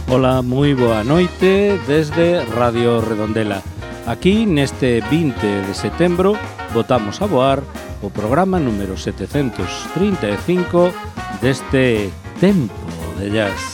Ola, moi boa noite desde Radio Redondela. Aquí neste 20 de setembro botamos a voar o programa número 735 deste Tempo de Jazz.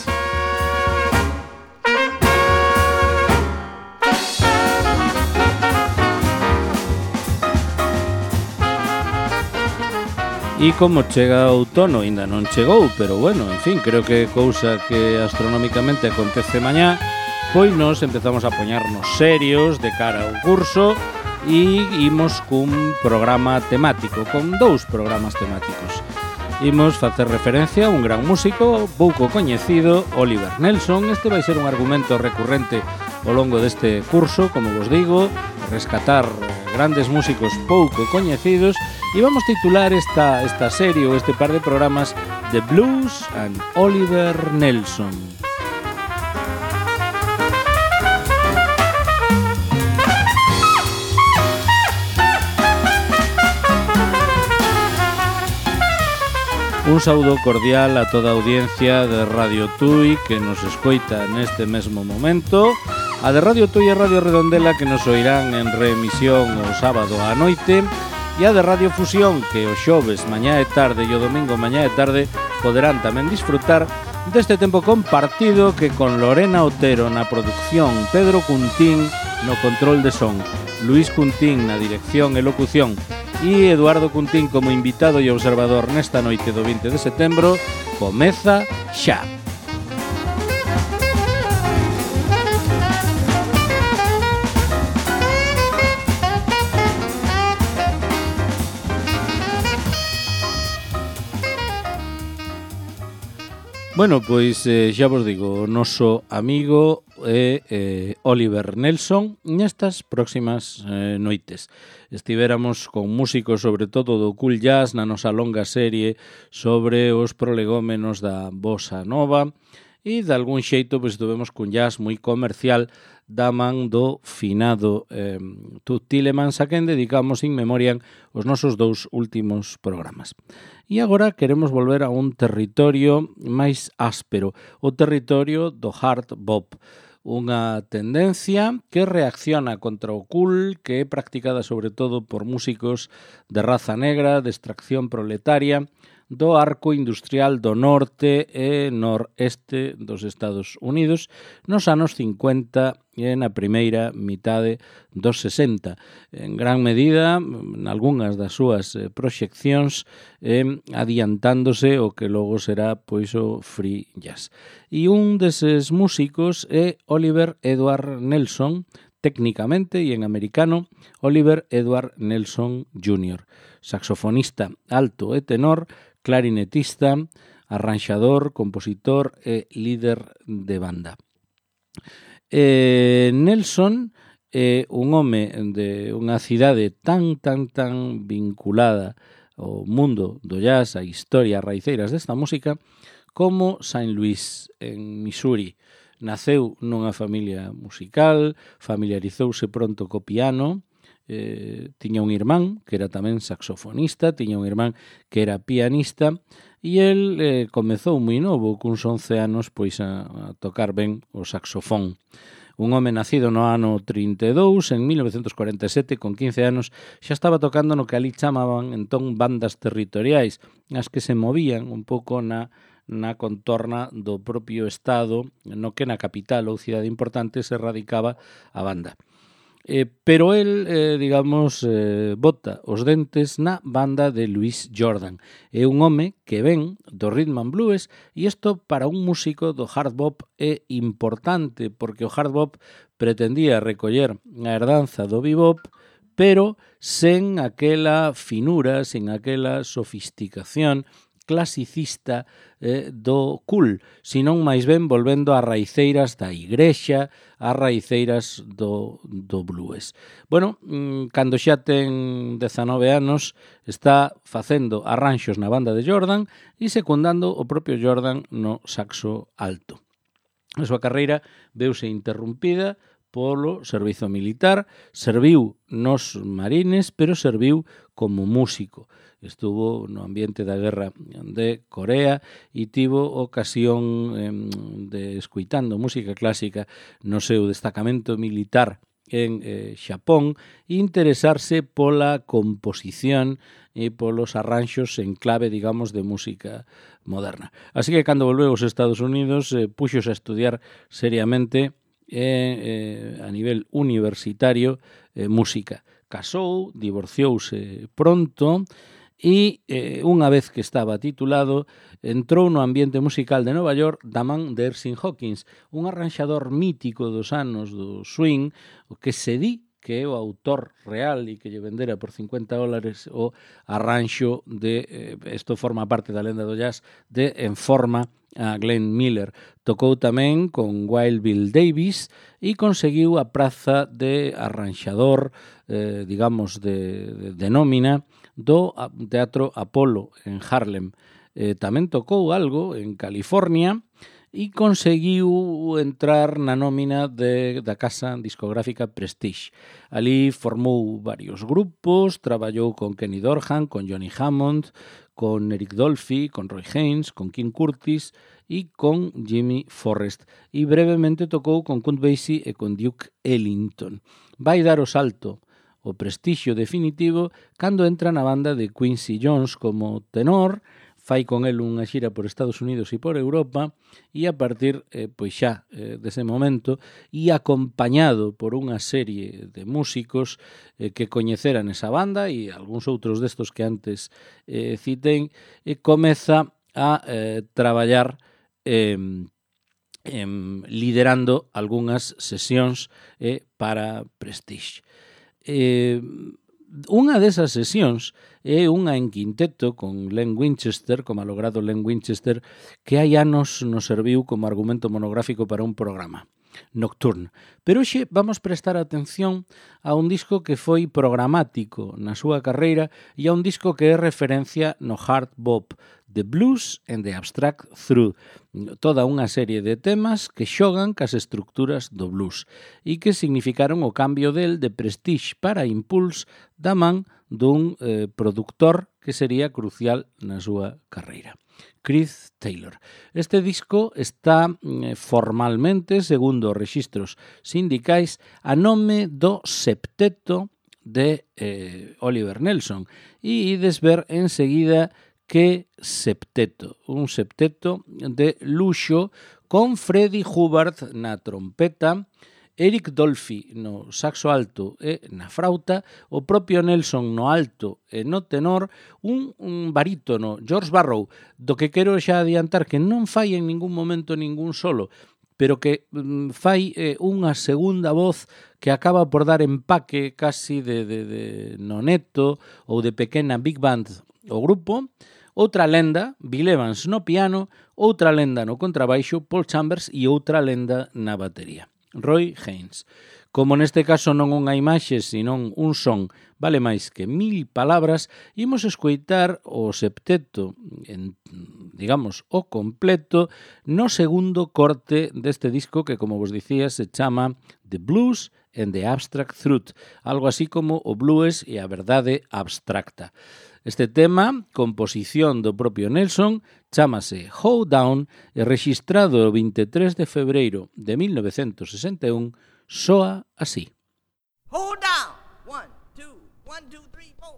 E como chega o outono, ainda non chegou, pero bueno, en fin, creo que cousa que astronómicamente acontece mañá, pois nos empezamos a poñarnos serios de cara ao curso e imos cun programa temático, con dous programas temáticos. Imos facer referencia a un gran músico pouco coñecido, Oliver Nelson. Este vai ser un argumento recurrente ao longo deste curso, como vos digo, rescatar grandes músicos pouco coñecidos. E vamos titular esta serie ou este par de programas The Blues and Oliver Nelson. Un saúdo cordial a toda a audiencia de Radio Tui que nos escoita neste mesmo momento, a de Radio Tui e Radio Redondela que nos oirán en reemisión o sábado á noite, e a de Radio Fusión que o xoves mañá e tarde e o domingo mañá e tarde poderán tamén disfrutar deste tempo compartido que con Lorena Otero na producción, Pedro Cuntín no control de son, Luis Cuntín na dirección e locución e Eduardo Cuntín como invitado e observador nesta noite do 20 de setembro, comeza xa. Bueno, pois xa vos digo, o noso amigo é Oliver Nelson nestas próximas noites. Estivéramos con músicos sobre todo do cool jazz na nosa longa serie sobre os prolegómenos da bossa nova e de algún xeito pois estuvemos cun jazz moi comercial da man do finado Tut Tielemans, a quen dedicamos in memoriam os nosos dous últimos programas. E agora queremos volver a un territorio máis áspero, o territorio do hard bop, unha tendencia que reacciona contra o cool, que é practicada sobre todo por músicos de raza negra, de extracción proletaria, do arco industrial do norte e noreste dos Estados Unidos nos anos 50 e na primeira mitade dos 60. En gran medida, en algunhas das súas proxeccións, adiantándose o que logo será pois o free jazz. E un deses músicos é Oliver Edward Nelson, técnicamente e en americano, Oliver Edward Nelson Jr., saxofonista alto e tenor, clarinetista, arranxador, compositor e líder de banda. Nelson é un home de unha cidade tan vinculada ao mundo do jazz, a historia, as raiceiras desta música, como Saint Louis, en Missouri. Naceu nunha familia musical, familiarizouse pronto co piano, tiña un irmán que era tamén saxofonista, tiña un irmán que era pianista e el comezou moi novo, cuns 11 anos, pois a tocar ben o saxofón. Un home nacido no ano 32, en 1947, con 15 anos, xa estaba tocando no que ali chamaban entón bandas territoriais, as que se movían un pouco na contorna do propio estado, no que na capital ou cidade importante se radicaba a banda. Pero el, bota os dentes na banda de Louis Jordan. É un home que ven do rhythm and blues e isto para un músico do hard bop é importante porque o hard bop pretendía recoller a herdanza do bebop, pero sen aquela finura, sen aquela sofisticación clasicista do cool, senón máis ben volvendo ás raiceiras da igrexa, ás raiceiras do blues. Bueno, cando xa ten 19 anos, está facendo arranxos na banda de Jordan e secundando o propio Jordan no saxo alto. A súa carreira veuse interrumpida polo servizo militar, serviu nos marines, pero serviu como músico. Estuvo no ambiente da guerra de Corea e tivo ocasión de escuitando música clásica no seu destacamento militar en Xapón e interesarse pola composición e polos arranxos en clave, digamos, de música moderna. Así que cando volveu aos Estados Unidos puxos a estudiar seriamente a nivel universitario música. Casou, divorciouse pronto e unha vez que estaba titulado entrou no ambiente musical de Nova York da man de Erskine Hawkins, un arranxador mítico dos anos do swing, o que se di que é o autor real e que lle vendera por $50 o arranxo de, isto forma parte da lenda do jazz, de En Forma a Glenn Miller. Tocou tamén con Wild Bill Davis e conseguiu a praza de arranxador, digamos, de nómina do Teatro Apollo en Harlem. Tamén tocou algo en California e conseguiu entrar na nómina da casa discográfica Prestige. Ali formou varios grupos, traballou con Kenny Dorham, con Johnny Hammond, con Eric Dolphy, con Roy Haynes, con King Curtis e con Jimmy Forrest. E brevemente tocou con Count Basie e con Duke Ellington. Vai dar o salto o prestixio definitivo cando entra na banda de Quincy Jones como tenor, fai con el unha xira por Estados Unidos e por Europa e a partir pois xa dese momento e acompañado por unha serie de músicos que coñeceran esa banda e algúns outros destos que antes citei, comeza a traballar liderando algunhas sesións para Prestige. Unha desas sesións é unha en quinteto con Len Winchester, como malogrado Len Winchester, que hai anos nos serviu como argumento monográfico para un programa, Nocturne. Pero hoxe vamos prestar atención a un disco que foi programático na súa carreira e a un disco que é referencia no hard bop, The Blues and the Abstract Through, toda unha serie de temas que xogan cas estructuras do blues e que significaron o cambio del de Prestige para Impulse da man dun productor que sería crucial na súa carreira, Chris Taylor. Este disco está formalmente, segundo os rexistros sindicais, a nome do septeto de Oliver Nelson e ides ver enseguida que septeto, un septeto de luxo con Freddie Hubbard na trompeta, Eric Dolphy no saxo alto e na frauta, o propio Nelson no alto e no tenor, un barítono, George Barrow, do que quero xa adiantar que non fai en ningún momento ningún solo, pero que fai unha segunda voz que acaba por dar empaque casi de noneto ou de pequena big band o grupo. Outra lenda, Bill Evans no piano, outra lenda no contrabaixo, Paul Chambers e outra lenda na batería, Roy Haynes. Como neste caso non unha imaxe, senón un son vale máis que 1000 palabras, imos escoitar o septeto, digamos, o completo, no segundo corte deste disco que, como vos dicía, se chama The Blues and the Abstract Truth, algo así como o blues e a verdade abstracta. Este tema, composición do propio Nelson, chámase Hold Down e rexistrado o 23 de febreiro de 1961, soa así. Hold down. 1, 2, 1, 2, 3, 4.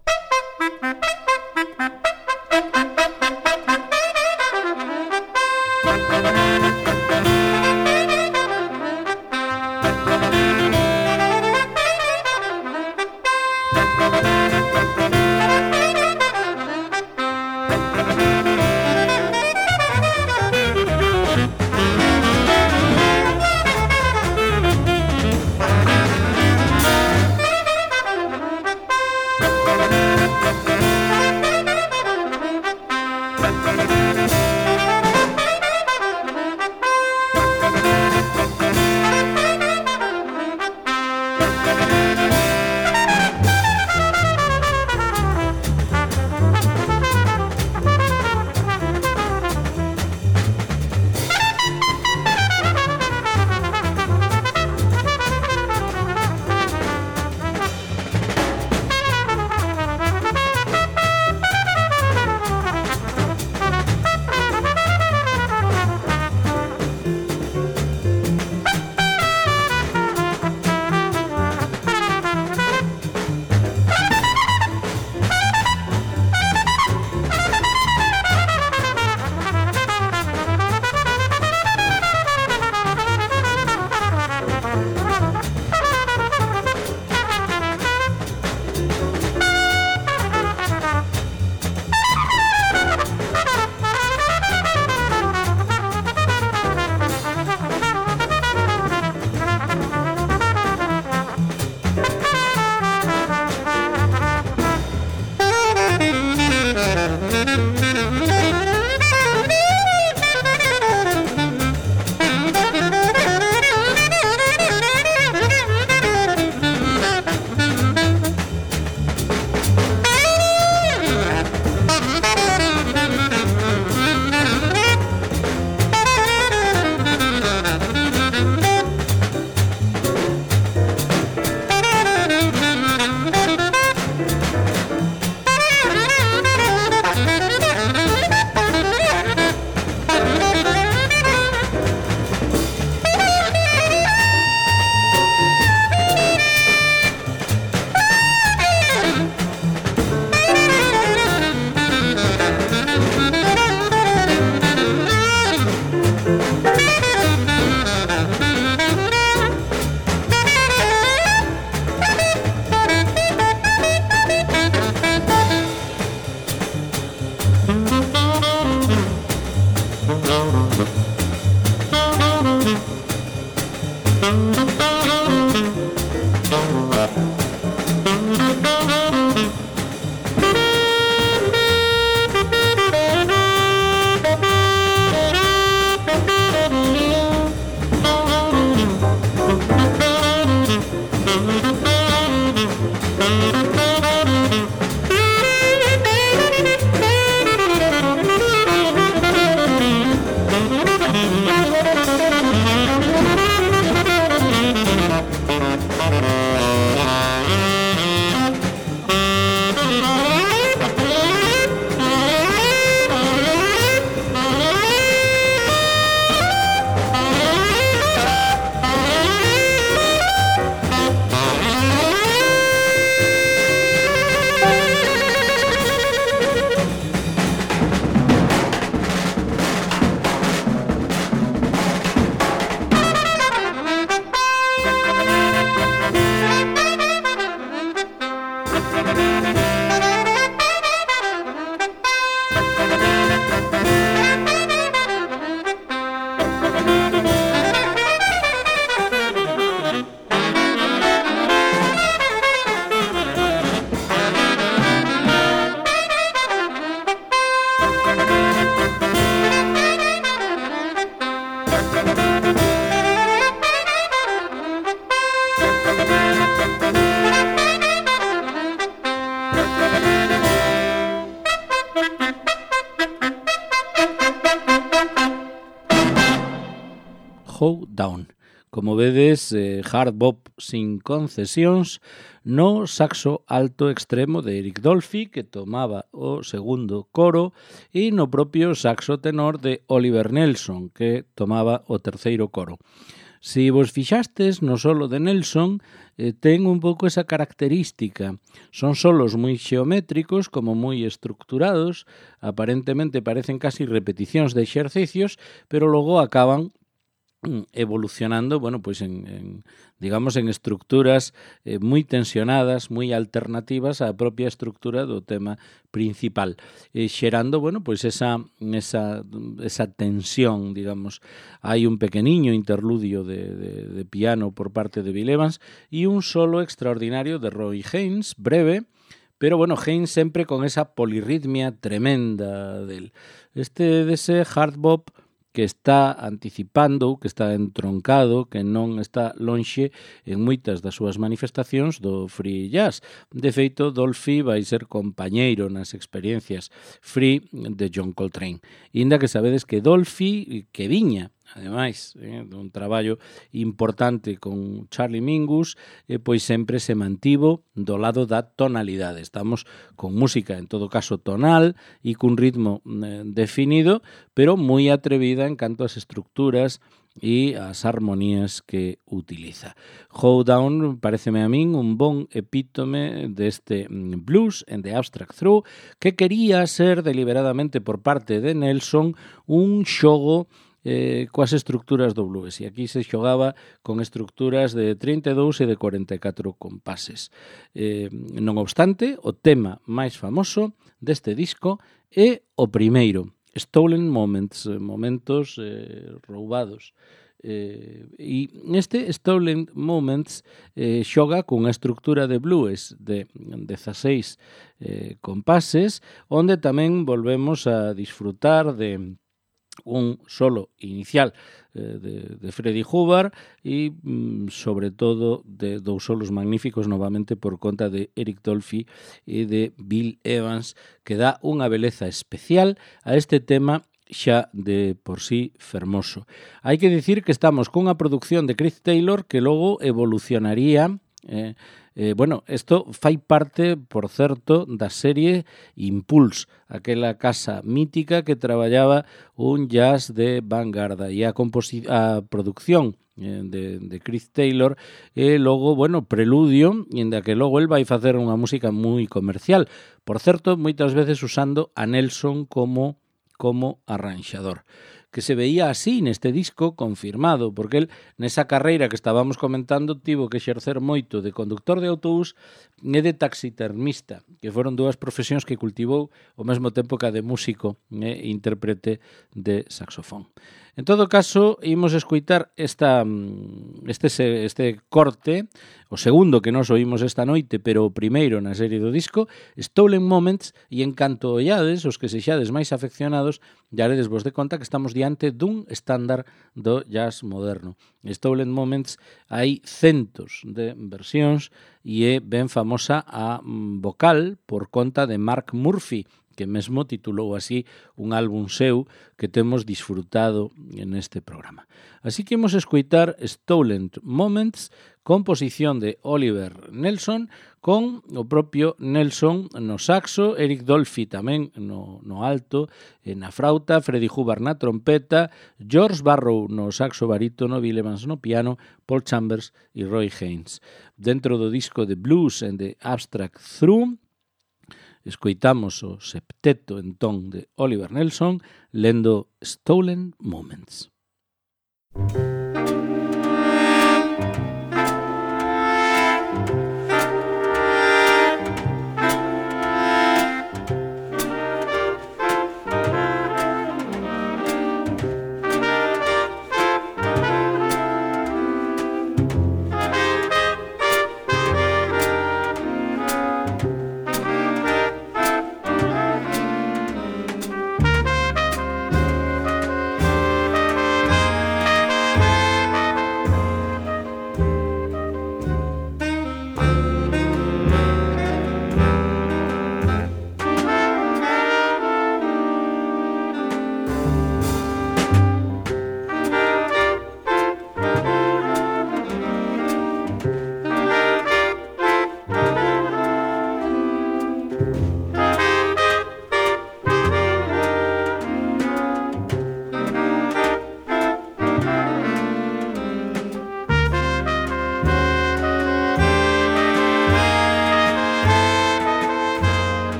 Hold Down. Como vedes, hard bop sin concesións no saxo alto extremo de Eric Dolphy, que tomaba o segundo coro, e no propio saxo tenor de Oliver Nelson, que tomaba o terceiro coro. Si vos fixastes no solo de Nelson, ten un pouco esa característica. Son solos moi xeométricos, como moi estructurados, aparentemente parecen casi repeticións de exercicios, pero logo acaban evolucionando, bueno, pois digamos en estructuras moi tensionadas, moi alternativas á propia estructura do tema principal, xerando, bueno, pois esa tensión, digamos. Hai un pequeniño interludio de piano por parte de Bill Evans e un solo extraordinario de Roy Haynes, breve, pero, bueno, Haynes sempre con esa polirritmia tremenda del. Dese hard bop que está anticipando, que está entroncado, que non está lonxe en moitas das súas manifestacións do free jazz. De feito, Dolphy vai ser compañeiro nas experiencias free de John Coltrane. Inda que sabedes que Dolphy, que viña, ademais, dun traballo importante con Charlie Mingus, pois sempre se mantivo do lado da tonalidade. Estamos con música, en todo caso, tonal e cun ritmo definido, pero moi atrevida en canto ás estructuras e as armonías que utiliza. Hold Down pareceme a min un bon epítome deste blues and the abstract through, que quería ser deliberadamente por parte de Nelson un xogo coas estructuras do blues, e aquí se xogaba con estructuras de 32 e de 44 compases. Non obstante, o tema máis famoso deste disco é o primeiro, Stolen Moments, momentos roubados. E neste Stolen Moments xoga cunha estructura de blues de 16 compases, onde tamén volvemos a disfrutar de un solo inicial de Freddie Hubbard e, sobre todo, de dous solos magníficos novamente por conta de Eric Dolphy e de Bill Evans, que dá unha beleza especial a este tema xa de por sí fermoso. Hai que dicir que estamos cunha producción de Chris Taylor que logo evolucionaría. Bueno, isto fai parte, por certo, da serie Impulse, aquela casa mítica que traballaba un jazz de vanguarda, e a producción de Chris Taylor e logo, bueno, preludio, en da que logo el vai facer unha música moi comercial, por certo, moitas veces usando a Nelson como arranxador, que se veía así neste disco confirmado, porque el nesa carreira que estábamos comentando tivo que exercer moito de conductor de autobús e de taxidermista, que foron dúas profesións que cultivou ao mesmo tempo que a de músico e intérprete de saxofón. En todo caso, imos escoitar este corte, o segundo que nos oímos esta noite, pero o primeiro na serie do disco, Stolen Moments, e en canto ollades, os que sexades máis afeccionados, daredes vos de conta que estamos diante dun estándar do jazz moderno. Stolen Moments hai centos de versións e é ben famosa a vocal por conta de Mark Murphy, que mesmo titulou así un álbum seu que temos disfrutado neste programa. Así que imos escoitar Stolen Moments, composición de Oliver Nelson, con o propio Nelson no saxo, Eric Dolphy tamén no alto, na frauta, Freddie Hubbard na trompeta, George Barrow no saxo barítono, Bill Evans no piano, Paul Chambers e Roy Haynes. Dentro do disco de Blues and the Abstract Through, escoitamos o septeto entón de Oliver Nelson lendo Stolen Moments.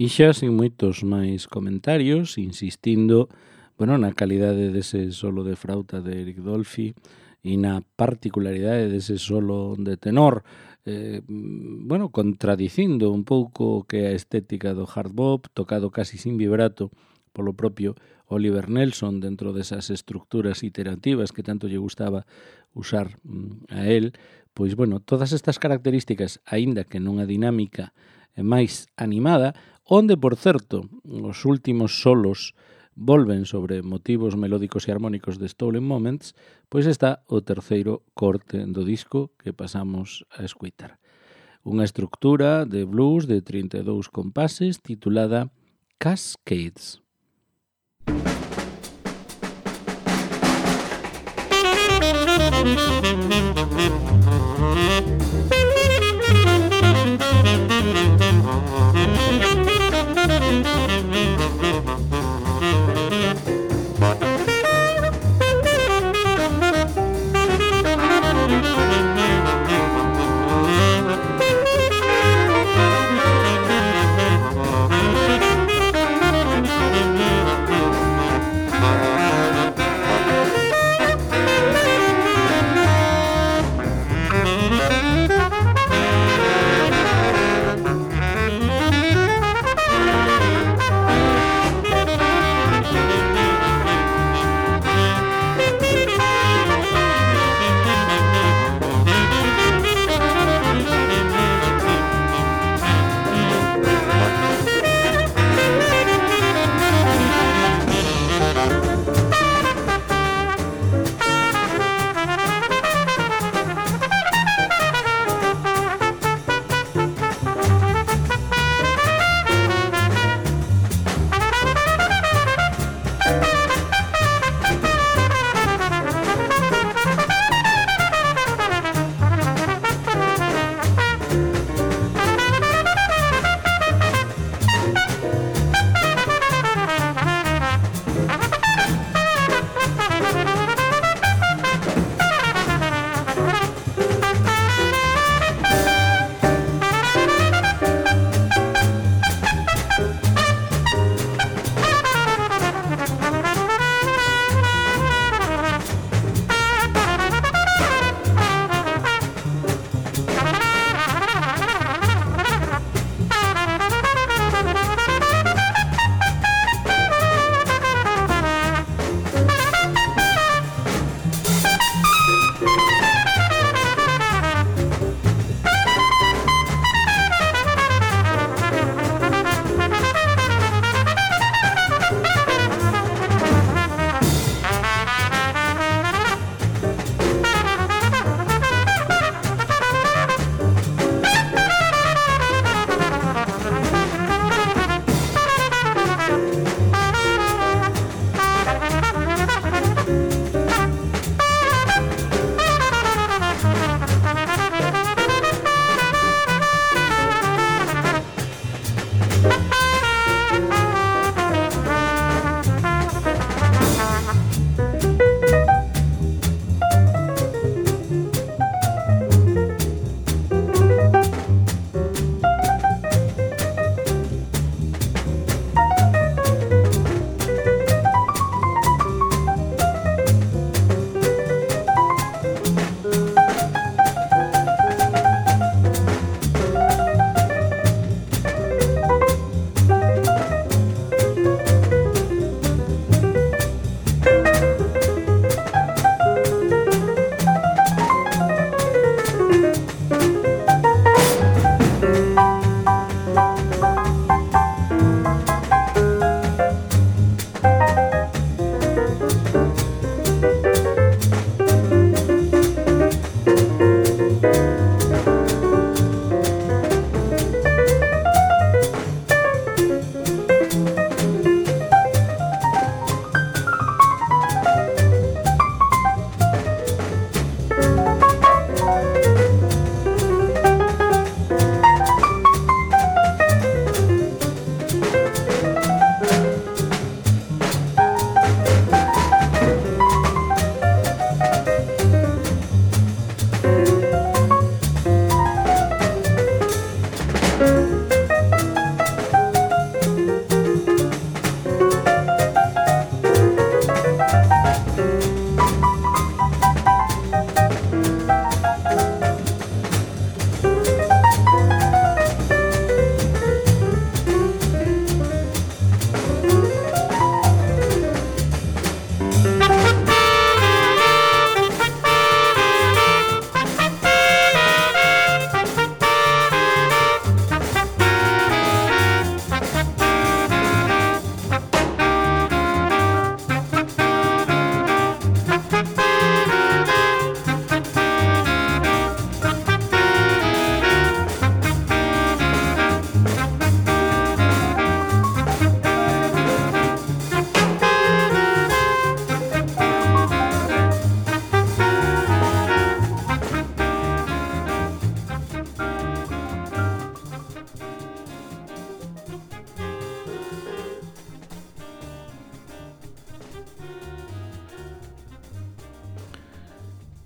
E xa sin moitos máis comentarios, insistindo, bueno, na calidade dese solo de frauta de Eric Dolphy e na particularidade dese solo de tenor, bueno, contradicindo un pouco que a estética do hard bop, tocado casi sin vibrato polo propio Oliver Nelson dentro desas estructuras iterativas que tanto lle gustaba usar a él, pois, bueno, todas estas características, aínda que nunha dinámica máis animada, onde, por certo, os últimos solos volven sobre motivos melódicos e armónicos de Stolen Moments, pois está o terceiro corte do disco que pasamos a escuitar. Unha estructura de blues de 32 compases titulada Cascades.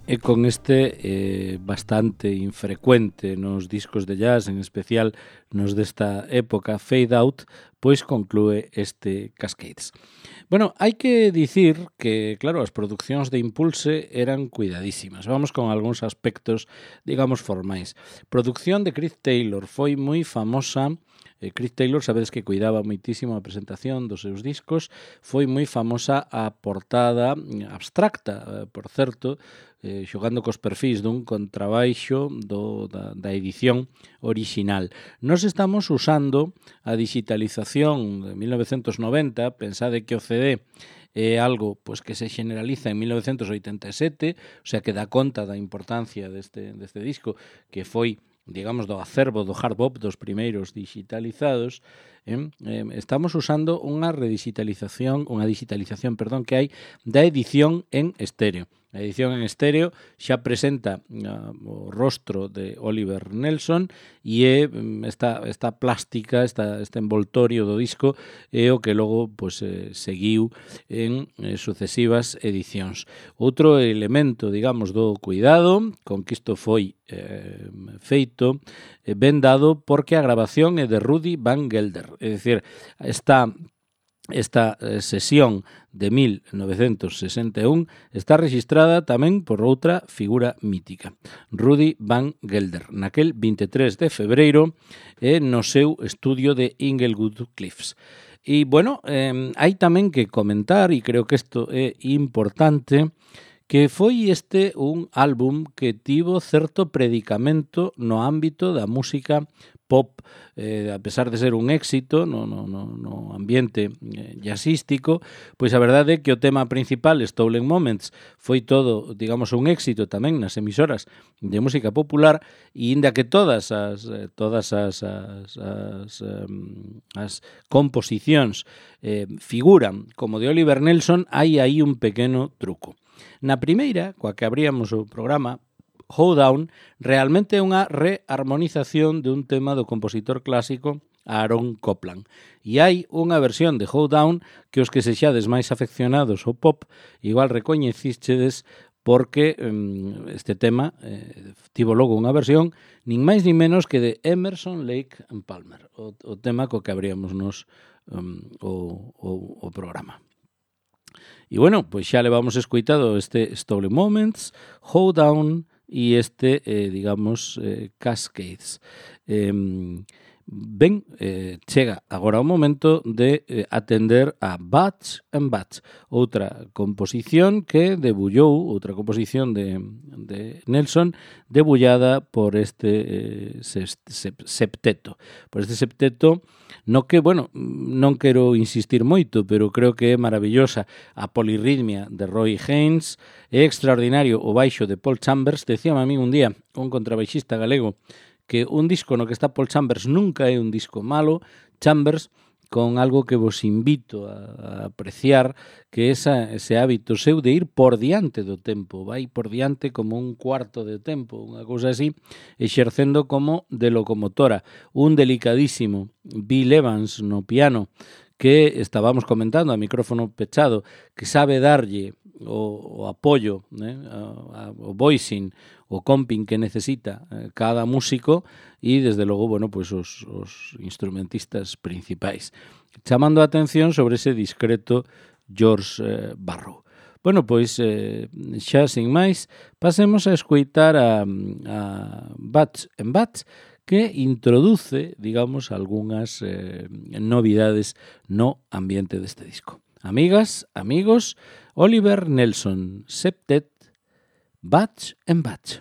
E con este bastante infrecuente nos discos de jazz, en especial nos desta época, Fade Out, pois conclúe este Cascades. Bueno, hai que dicir que, claro, as producións de Impulse eran cuidadísimas. Vamos con algúns aspectos, digamos, formais. Producción de Chris Taylor foi moi famosa. Chris Taylor, sabedes que cuidaba moitísimo a presentación dos seus discos, foi moi famosa a portada abstracta, por certo, xogando cos perfis dun contrabaixo da edición orixinal. Nos estamos usando a digitalización de 1990, pensade que o CD é algo pois, que se generaliza en 1987, o sea que dá conta da importancia deste disco, que foi, digamos, do acervo do hard bop dos primeiros digitalizados. Estamos usando unha digitalización, que hai da edición en estéreo. A edición en estéreo xa presenta o rostro de Oliver Nelson e esta plástica, este envoltorio do disco é o que logo pues, seguiu en sucesivas edicións. Outro elemento, digamos, do cuidado con que isto foi feito, ben dado porque a grabación é de Rudy Van Gelder. É dicir, esta sesión de 1961 está registrada tamén por outra figura mítica, Rudy Van Gelder, naquel 23 de febreiro no seu estudio de Inglewood Cliffs. E, bueno, hai tamén que comentar, e creo que isto é importante, que foi un álbum que tivo certo predicamento no ámbito da música pop, a pesar de ser un éxito no ambiente jazzístico, pois a verdade é que o tema principal, Stolen Moments, foi todo, digamos, un éxito tamén nas emisoras de música popular, e inda que todas as composicións figuran como de Oliver Nelson, hai aí un pequeno truco. Na primeira, coa que abríamos o programa, Hoedown, realmente é unha reharmonización dun tema do compositor clásico Aaron Copland. E hai unha versión de Hoedown que os que sexades máis afeccionados ao pop igual recoñecíxedes porque este tema tivo logo unha versión nin máis nin menos que de Emerson, Lake and Palmer, o tema co que abríamos nos o programa. E bueno, pois xa levamos escoitado este Stolen Moments, Hoedown e digamos, Cascades. Chega agora o momento de atender a Batch and Batch, outra composición que debullou, outra composición de Nelson, debullada por este septeto. Por este septeto, no que, bueno, non quero insistir moito, pero creo que é maravillosa a polirritmia de Roy Haynes, é extraordinario o baixo de Paul Chambers. Decíame a mí un día un contrabaixista galego que un disco no que está Paul Chambers nunca é un disco malo. Chambers, con algo que vos invito a apreciar, que ese hábito seu de ir por diante do tempo, vai por diante como un cuarto de tempo, unha cousa así, exercendo como de locomotora. Un delicadísimo Bill Evans no piano, que estábamos comentando a micrófono pechado, que sabe darlle o apoio, o voicing, o comping que necesita cada músico e, desde logo, bueno, pues os instrumentistas principais. Chamando a atención sobre ese discreto George Barrow. Bueno, pois, xa sin máis, pasemos a escoitar a Batch and Batch, que introduce, digamos, algunhas novidades no ambiente deste disco. Amigas, amigos, Oliver Nelson Septet, Batch and Batch.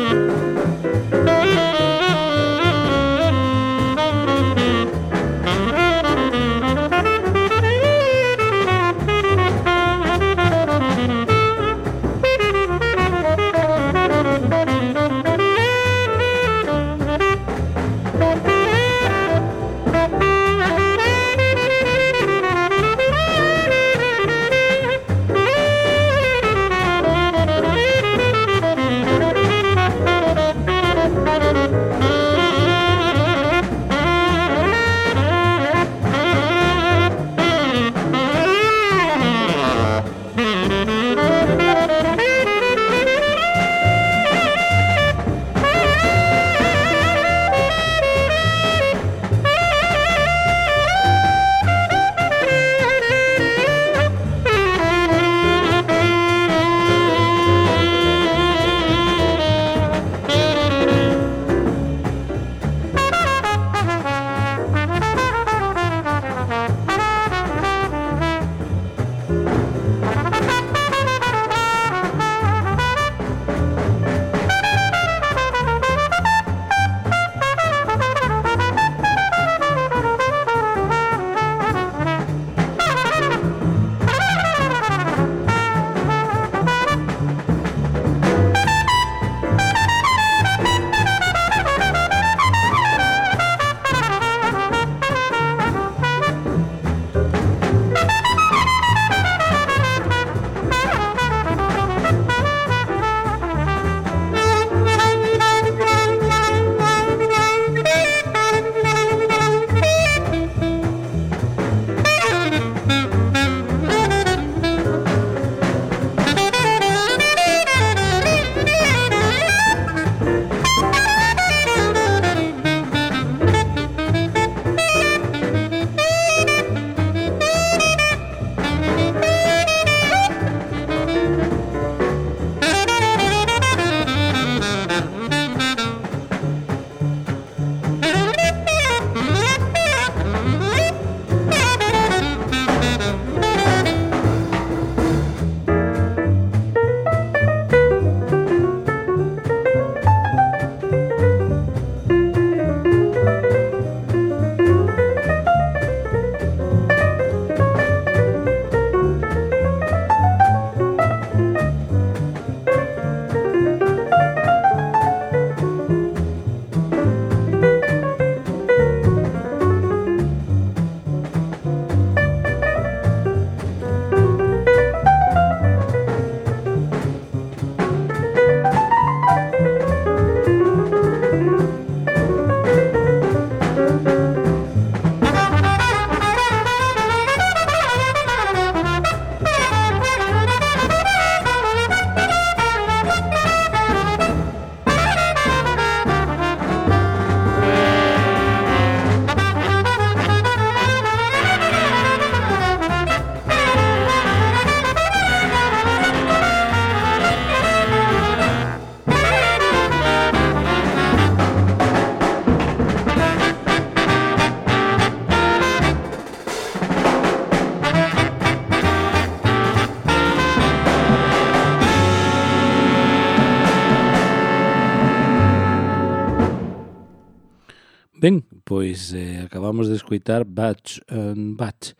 Ben, pois acabamos de escoitar Batch and Batch.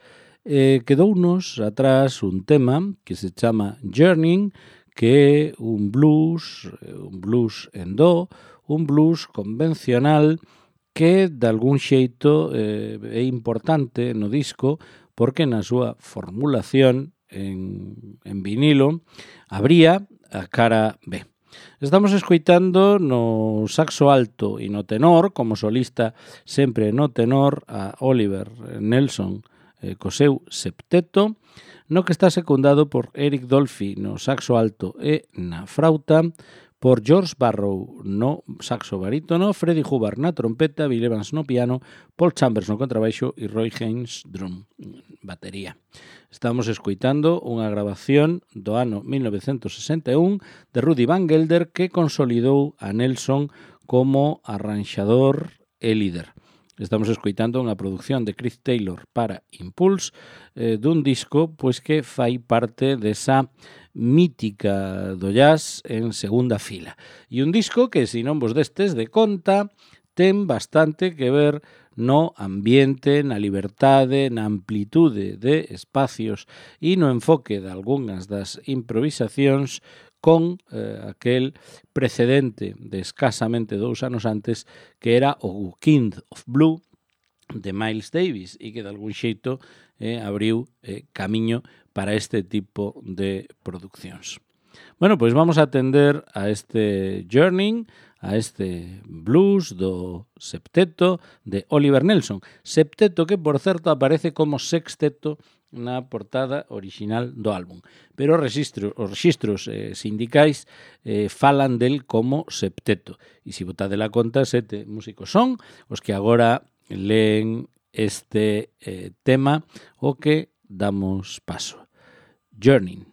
Quedounos atrás un tema que se chama Journey, que é un blues en do, un blues convencional que de algún xeito é importante no disco porque na súa formulación en vinilo habría a cara B. Estamos escoitando no saxo alto e no tenor, como solista sempre no tenor, a Oliver Nelson co seu septeto, no que está secundado por Eric Dolphy no saxo alto e na frauta, por George Barrow no saxo barítono, Freddie Hubbard na trompeta, Bill Evans no piano, Paul Chambers no contrabaixo e Roy Haynes drum, batería. Estamos escoitando unha grabación do ano 1961 de Rudy Van Gelder que consolidou a Nelson como arranxador e líder. Estamos escoitando unha produción de Chris Taylor para Impulse dun disco pois que fai parte desa mítica do jazz en segunda fila. E un disco que, se non vos destes de conta, ten bastante que ver no ambiente, na liberdade, na amplitude de espacios e no enfoque de algunhas das improvisacións con aquel precedente de escasamente 2 anos antes que era o King of Blue de Miles Davis e que de algún xeito abriu camiño para este tipo de produccións. Bueno, pois vamos a atender a este Journey, a este blues do septeto de Oliver Nelson. Septeto que, por certo, aparece como sexteto na portada original do álbum. Pero os rexistros sindicais falan del como septeto. E se botade la conta, 7 músicos son os que agora leen este tema o que damos paso. Journey.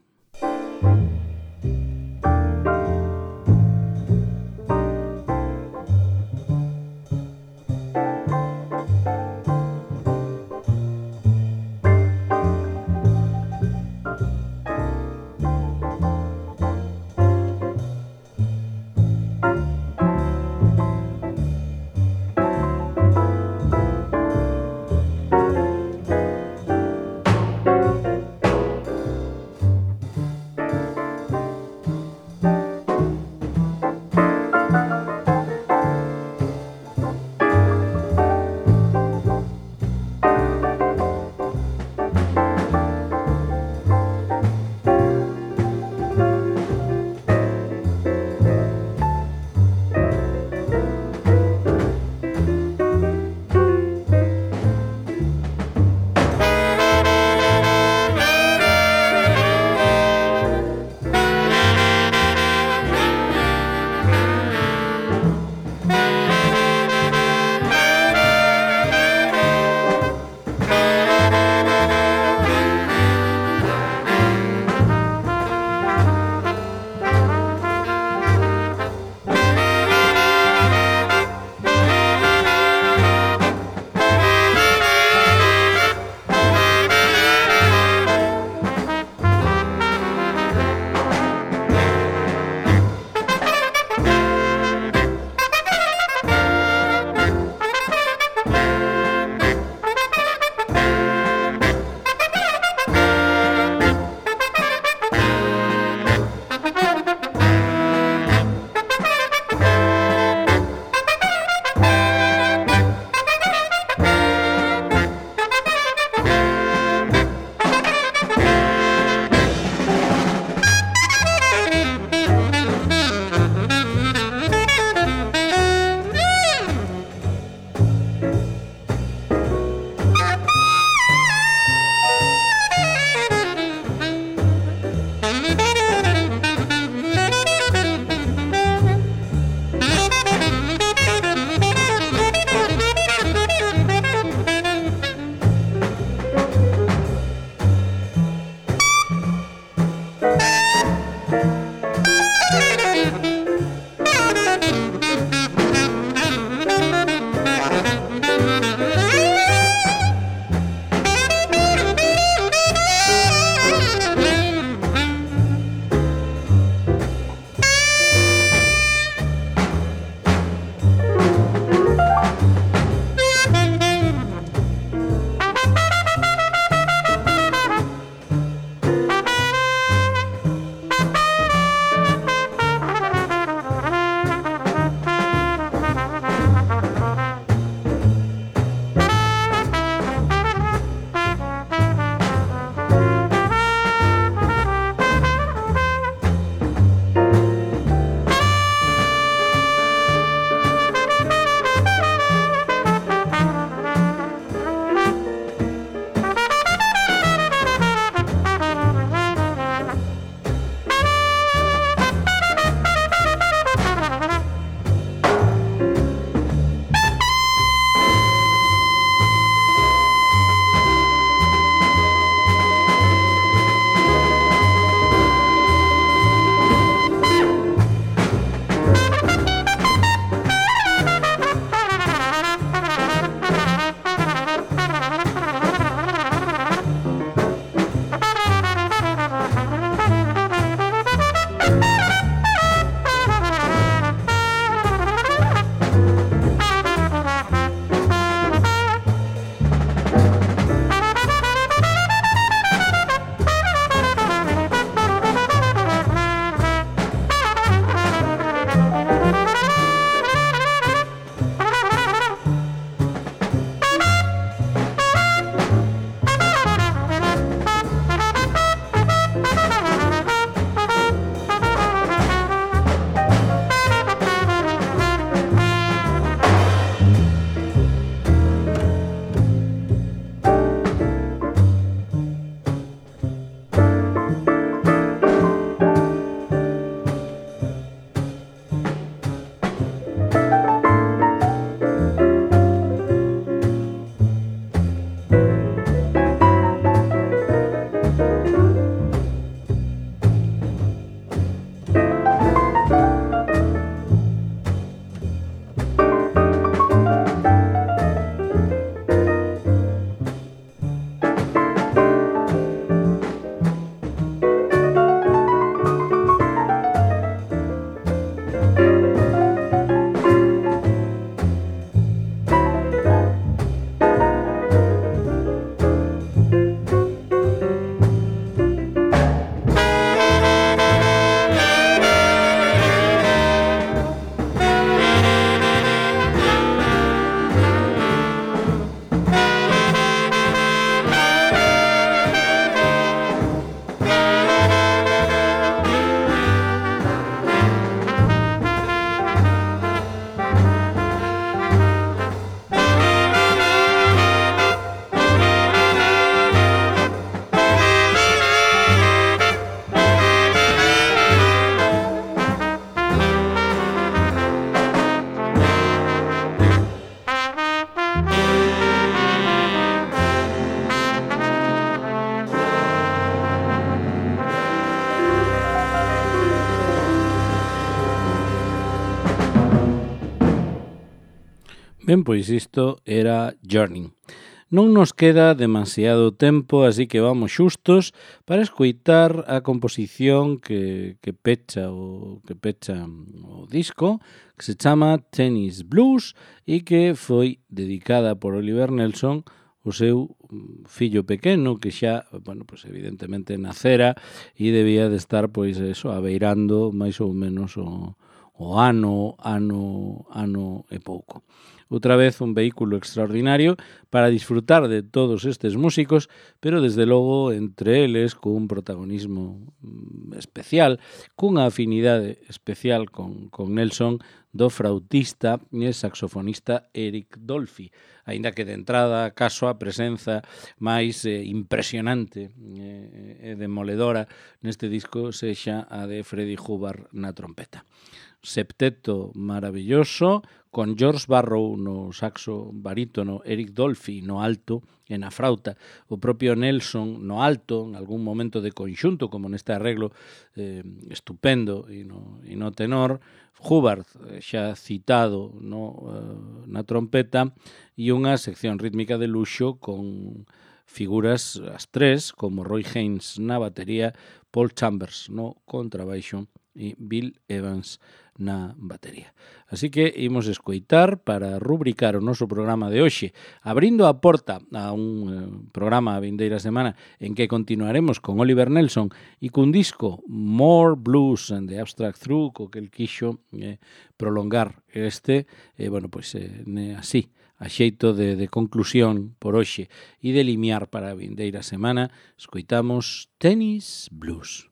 Ben, pois isto era Journey. Non nos queda demasiado tempo, así que vamos xustos para escoitar a composición que pecha o disco, que se chama Tennis Blues e que foi dedicada por Oliver Nelson o seu fillo pequeno, que xa, bueno, pues evidentemente nacera e debía de estar, pois, eso, abeirando máis ou menos o ano e pouco. Outra vez un vehículo extraordinario para disfrutar de todos estes músicos, pero desde logo entre eles cun protagonismo especial, cunha afinidade especial con Nelson do flautista e saxofonista Eric Dolphy, aínda que de entrada caso a presenza máis impresionante e demoledora neste disco sexa a de Freddie Hubbard na trompeta. Septeto maravilloso, con George Barrow no saxo barítono, Eric Dolphy no alto e na frauta, o propio Nelson no alto, en algún momento de conxunto, como neste arreglo estupendo e no tenor, Hubbard xa citado na trompeta e unha sección rítmica de luxo con figuras as tres, como Roy Haynes na batería, Paul Chambers no contrabaixo e Bill Evans na batería. Así que imos escoitar para rubricar o noso programa de hoxe, abrindo a porta a un programa a vindeira semana en que continuaremos con Oliver Nelson e cun disco More Blues and the Abstract Through, co que el quixo prolongar bueno, pois así, a xeito de conclusión por hoxe e de limiar para a vindeira semana, escoitamos Tennis Blues.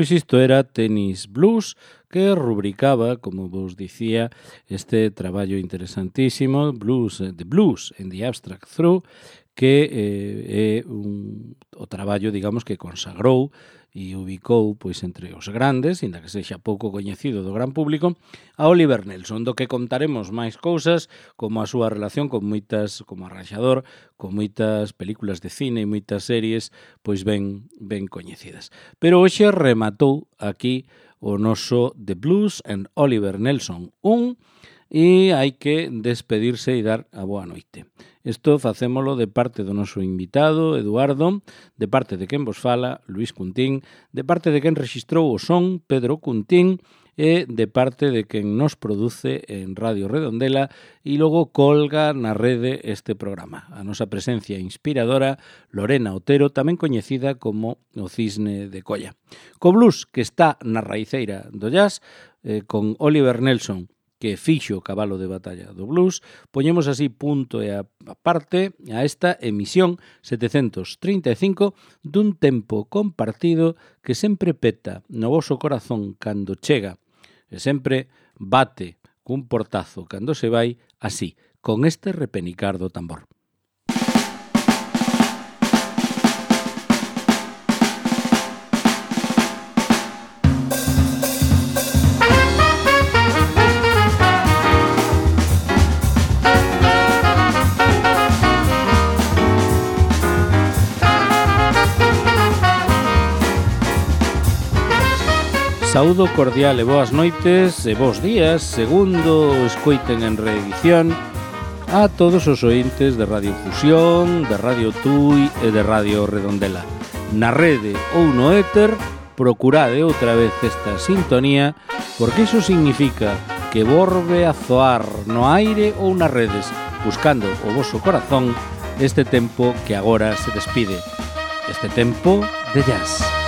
Pois isto era Tennis Blues, que rubricaba, como vos dicía, este traballo interesantísimo, The Blues in the Abstract Through, que é o traballo, digamos, que consagrou e ubicou pois entre os grandes, inda que sexa pouco coñecido do gran público, a Oliver Nelson, do que contaremos máis cousas, como a súa relación con moitas, como arranxador, con moitas películas de cine e moitas series pois ben coñecidas. Pero hoxe rematou aquí o noso The Blues and Oliver Nelson 1 e hai que despedirse e dar a boa noite. Isto facémolo de parte do noso invitado, Eduardo, de parte de quen vos fala, Luís Cuntín, de parte de quen rexistrou o son, Pedro Cuntín, e de parte de quen nos produce en Radio Redondela e logo colga na rede este programa. A nosa presencia inspiradora, Lorena Otero, tamén coñecida como o Cisne de Colla. Co blues que está na raiceira do jazz, con Oliver Nelson, que fixo o cabalo de batalla do blues, poñemos así punto e aparte a esta emisión 735 dun tempo compartido que sempre peta no voso corazón cando chega e sempre bate cun portazo cando se vai así, con este repenicar do tambor. Saúdo cordial e boas noites e bons días, segundo escoiten en reedición, a todos os ointes de Radio Fusión, de Radio Tui e de Radio Redondela. Na rede ou no éter, procurade outra vez esta sintonía, porque iso significa que volve a zoar no aire ou nas redes, buscando o voso corazón este tempo que agora se despide. Este tempo de jazz.